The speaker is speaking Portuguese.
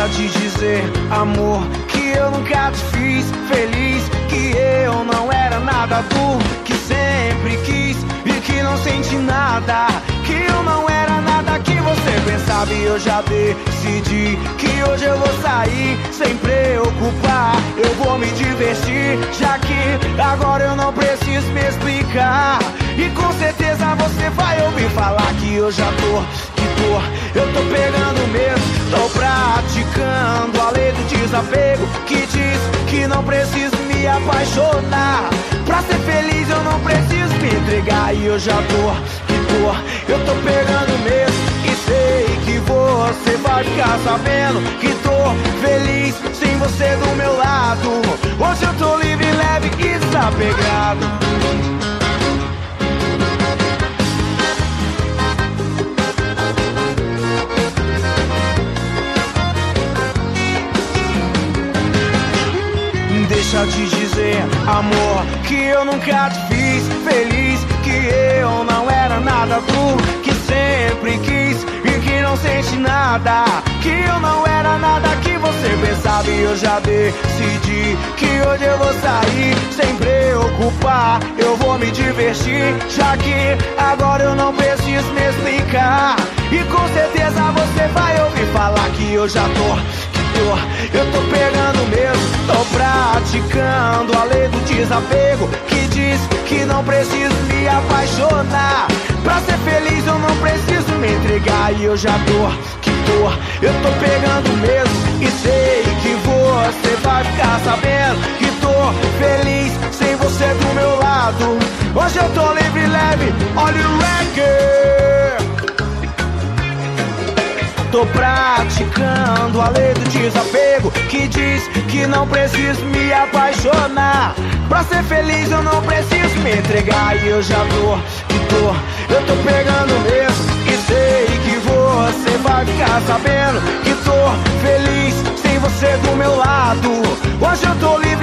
Deixa de dizer, amor, que eu nunca te fiz feliz, que eu não era nada do que sempre quis e que não senti nada, que eu não era nada que você pensava. E eu já decidi que hoje eu vou sair sem preocupar, eu vou me divertir, já que agora eu não preciso me explicar. E com certeza você vai ouvir falar que eu já eu tô pegando mesmo, tô praticando a lei do desapego, que diz que não preciso me apaixonar. Pra ser feliz eu não preciso me entregar. E eu já eu tô pegando mesmo, e sei que você vai ficar sabendo que tô feliz sem você do meu lado. Hoje eu tô livre, leve e desapegado. Deixa de dizer, amor, que eu nunca te fiz feliz, que eu não era nada do que sempre quis e que não sente nada, que eu não era nada que você pensava. E eu já decidi que hoje eu vou sair sem preocupar, eu vou me divertir, já que agora eu não preciso me explicar. E com certeza você vai ouvir falar que eu já eu tô pegando mesmo, tô praticando a lei do desapego, que diz que não preciso me apaixonar. Pra ser feliz eu não preciso me entregar. E eu já eu tô pegando mesmo, e sei que você vai ficar sabendo que tô feliz sem você do meu lado. Hoje eu tô livre, leve, olha o reggae. Tô praticando a lei do desapego, que diz que não preciso me apaixonar. Pra ser feliz eu não preciso me entregar. E eu já eu tô pegando mesmo, e sei que você vai ficar sabendo que tô feliz sem você do meu lado. Hoje eu tô livre.